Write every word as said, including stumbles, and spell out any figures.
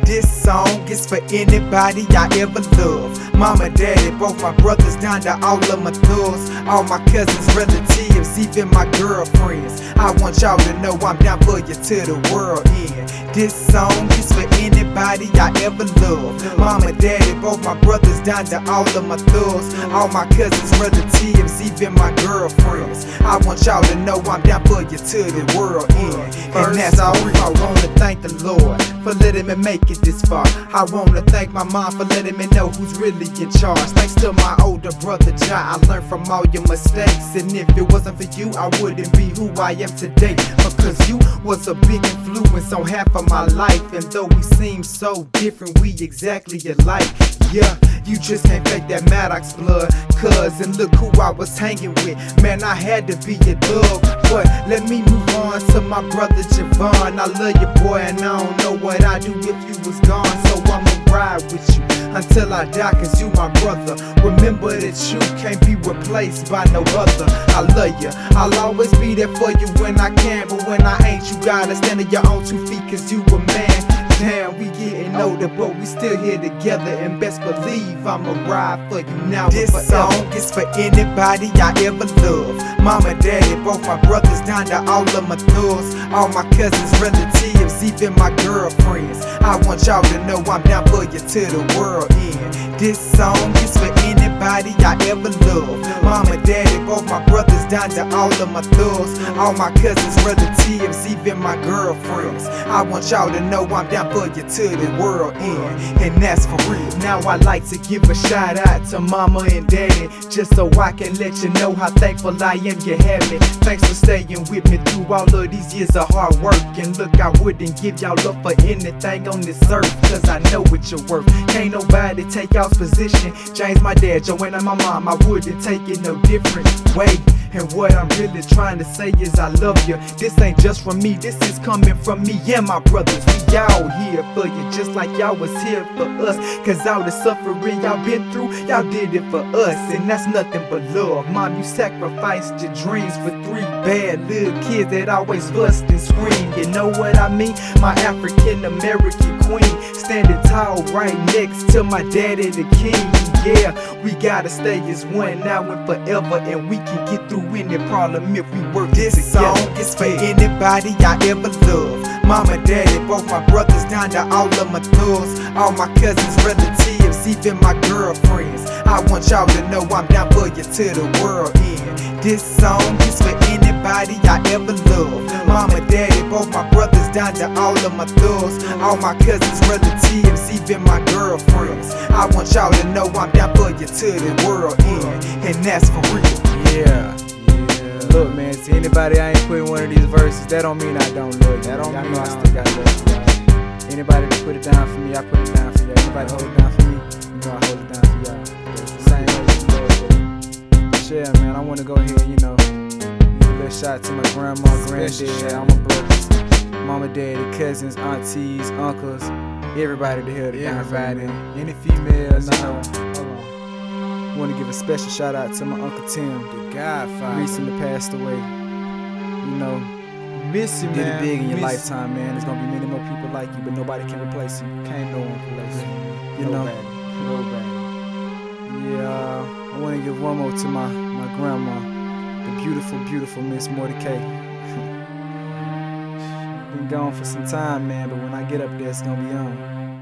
This song is for anybody I ever loved. Mama, daddy, both my brothers, down to all of my thugs, all my cousins, relatives, even my girlfriends. I want y'all to know I'm down for you till the world ends. This song is for anybody I ever loved. Mama, daddy, both my brothers, down to all of my thugs, all my cousins, relatives, even my girlfriends. I want y'all to know I'm down for you till the world ends. And that's all. I wanna thank the Lord for letting me make it this far. I wanna thank my mom for letting me know who's really in charge. Thanks to my older brother Ja, I learned from all your mistakes. And if it wasn't for you, I wouldn't be who I am today. Because you was a big influence on half of my life. And though we seem so different, we exactly alike. Yeah, you just can't fake that Maddox blood. Cuz, and look who I was hanging with. Man, I had to be your dog. But let me move on to my brother Javon. I love you, boy, and I don't know what I'd do if you was gone. So I'ma ride with you until I die, cause you my brother. Remember that you can't be replaced by no other. I love you, I'll always be there for you when I can. But when I ain't, you gotta stand on your own two feet, cause you a man. Damn, we getting older, but we still here together. And best believe I'ma ride for you now. This song is for anybody I ever loved. Mama, daddy, both my brothers, down to all of my thugs, all my cousins, relatives, even my girlfriends. I want y'all to know I'm down for you till the world ends. This song is for anybody I ever loved. Mama, daddy, both my brothers, down to all of my thugs, all my cousins, relatives, even my girlfriends. I want y'all to know I'm down for you till the world ends. And that's for real. Now I like to give a shout out to mama and daddy, just so I can let you know how thankful I am you have me. Thanks for staying with me through all of these years of hard work. And look, I wouldn't give y'all up for anything on this earth, cause I know what you're worth. Can't nobody take y'all's position. James, my dad, Joanna, my mom, I wouldn't take it no different way. And what I'm really trying to say is I love you. This ain't just from me, this is coming from me and my brothers. We all here for you, just like y'all was here for us. Cause all the suffering y'all been through, y'all did it for us. And that's nothing but love. Mom, you sacrificed your dreams for three bad little kids that always fussed and screamed. You know what I mean? My African American queen, standing tall right next to my daddy the king. Yeah, we gotta stay as one now and forever, and we can get through any problem if we work this together. This song is for anybody I ever loved. Mama, daddy, both my brothers, down to all of my thugs, all my cousins, relatives, even my girlfriends. I want y'all to know I'm down for you till the world ends. This song is for anybody I ever loved. Mama, daddy, both my brothers, down to all of my thugs, all my cousins, relatives, even my girlfriends. I want y'all to know I'm down for you till the world ends. And that's for real. Yeah. Look, man, to anybody I ain't putting one of these verses, that don't mean I don't love you. That don't mean I still got love for y'all. Anybody that put it down for me, I put it down for y'all. Anybody hold it down for me, you know I hold it down for y'all. Same way as you love it. Yeah, man, I wanna go ahead, you know, give a little shout to my grandma, granddad, all my brothers, mama, daddy, cousins, aunties, uncles, everybody to hear the everybody, any females, you know. I want to give a special shout out to my Uncle Tim, the Godfather, recently passed away. You know, miss you, did man. it big in your miss lifetime, man. There's gonna be many more people like you, but nobody can replace you. Can't no one replace you. You nobody, know, nobody. Yeah, I want to give one more to my my grandma, the beautiful, beautiful Miss Mordecai. Been gone for some time, man, but when I get up there, it's gonna be on.